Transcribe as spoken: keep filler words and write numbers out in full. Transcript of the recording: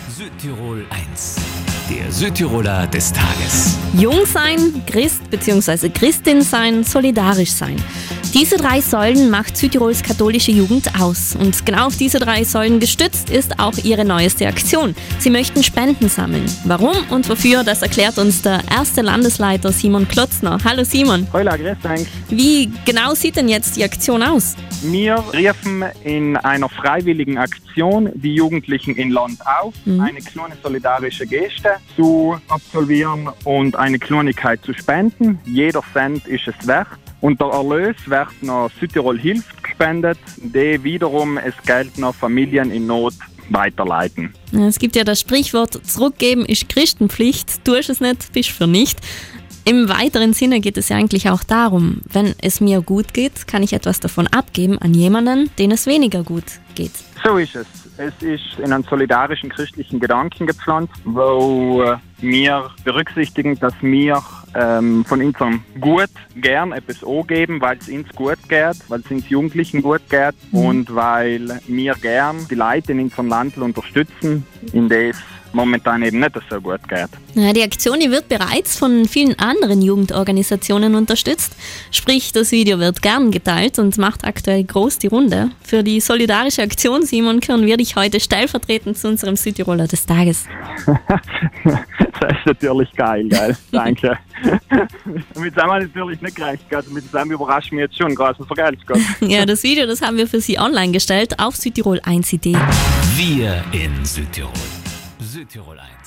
Südtirol eins. Der Südtiroler des Tages. Jung sein, Christ bzw. Christin sein, solidarisch sein. Diese drei Säulen macht Südtirols katholische Jugend aus. Und genau auf diese drei Säulen gestützt ist auch ihre neueste Aktion. Sie möchten Spenden sammeln. Warum und wofür, das erklärt uns der erste Landesleiter Simon Klotzner. Hallo Simon. Hallo, grüß dich. Wie genau sieht denn jetzt die Aktion aus? Wir rufen in einer freiwilligen Aktion die Jugendlichen in Land auf, mhm. eine kleine solidarische Geste zu absolvieren und eine Kleinigkeit zu spenden. Jeder Cent ist es wert. Und der Erlös wird nach Südtirol Hilft gespendet, die wiederum das Geld nach Familien in Not weiterleiten. Es gibt ja das Sprichwort, zurückgeben ist Christenpflicht, tust es nicht, bist für nicht. Im weiteren Sinne geht es ja eigentlich auch darum, wenn es mir gut geht, kann ich etwas davon abgeben an jemanden, den es weniger gut geht. So ist es. Es ist in einen solidarischen christlichen Gedanken gepflanzt, wo wir berücksichtigen, dass wir ähm, von unserem Gut gern etwas angeben, weil es uns gut geht, weil es uns Jugendlichen gut geht mhm. und weil wir gern die Leute in unserem Land unterstützen, in denen es momentan eben nicht so gut geht. Ja, die Aktion die wird bereits von vielen anderen Jugendorganisationen unterstützt. Sprich, das Video wird gern geteilt und macht aktuell groß die Runde. Für die solidarische Aktion, Simon, können wir dich heute stellvertretend zu unserem Südtiroler des Tages. Das ist natürlich geil, geil. Danke. Damit haben wir natürlich nicht gerechnet. Mit dem überraschen wir jetzt schon, gerade was Geld geht. Ja, das Video das haben wir für Sie online gestellt auf Südtirol eins punkt de. Wir in Südtirol. Südtirol eins.